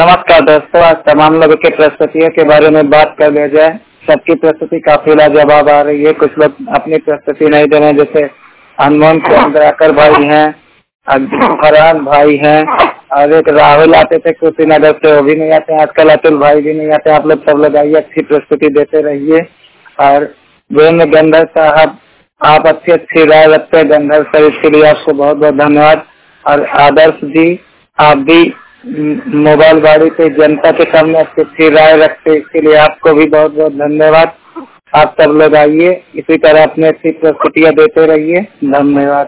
नमस्कार दोस्तों, आज तमाम लोगों की प्रस्तुतियों के बारे में बात कर लिया जाए। सबकी प्रस्तुति काफी लाजवाब आ रही है। कुछ लोग अपनी प्रस्तुति नहीं दे रहे हैं, जैसे अनमोल चंद्राकर भाई हैं, फरहान भाई हैं और एक राहुल आते थे कुशीनगर से, वो भी नहीं आते। आजकल अतुल भाई भी नहीं आते। आप लोग सब लोग आइए, अच्छी प्रस्तुति देते रहिए। और वीरेंद्र गंधर साहब, आप अच्छी राय रखते हैं गंधर सर, इसके लिए आपको बहुत बहुत धन्यवाद। और आदर्श जी, आप भी मोबाइल गाड़ी पे जनता के सामने अच्छी राय रखते, इसके लिए आपको भी बहुत बहुत धन्यवाद। आप सब लोग आइए, इसी तरह अपने अच्छी प्रस्तुतियाँ देते रहिए। धन्यवाद।